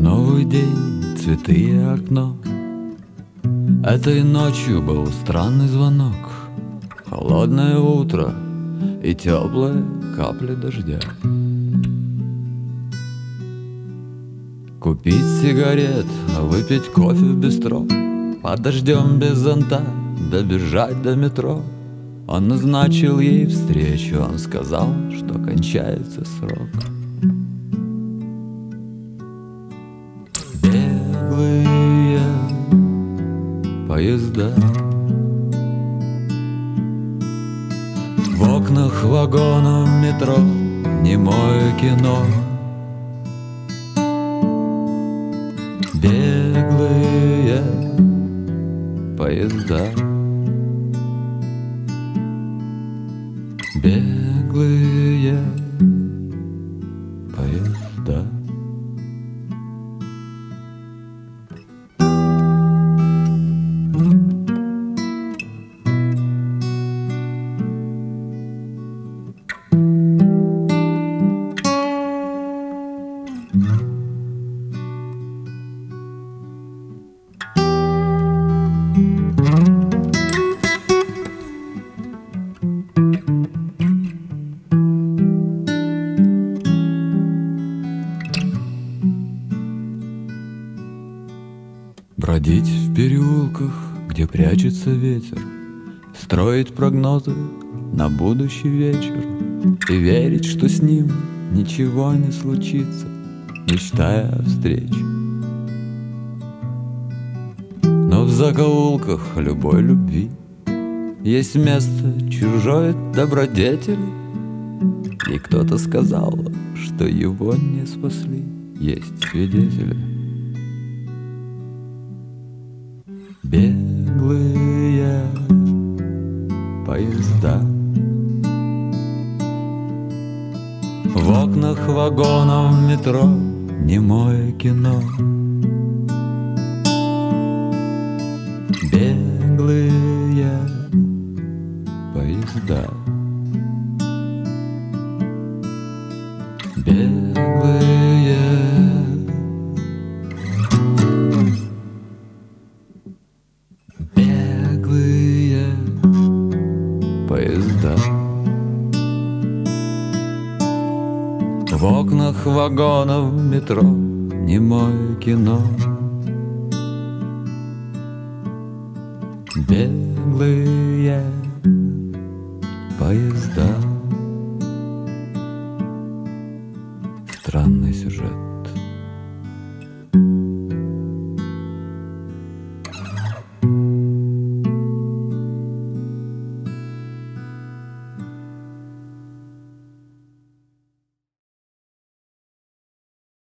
Новый день, цветы и окно. Этой ночью был странный звонок. Холодное утро и теплые капли дождя. Купить сигарет, выпить кофе в бистро, под дождем без зонта добежать до метро. Он назначил ей встречу, он сказал, что кончается срок. Беглые поезда, в окнах вагонов метро немое кино. Беглые поезда, беглые поезда. Бродить в переулках, где прячется ветер, строить прогнозы на будущий вечер и верить, что с ним ничего не случится, мечтая о встрече. Но в закоулках любой любви есть место чужой добродетели, и кто-то сказал, что его не спасли, есть свидетели. Беглые поезда, в окнах вагонов метро немое кино. Беглые поезда, беглые поезда, в окнах вагонов метро немое кино. Беглые поезда.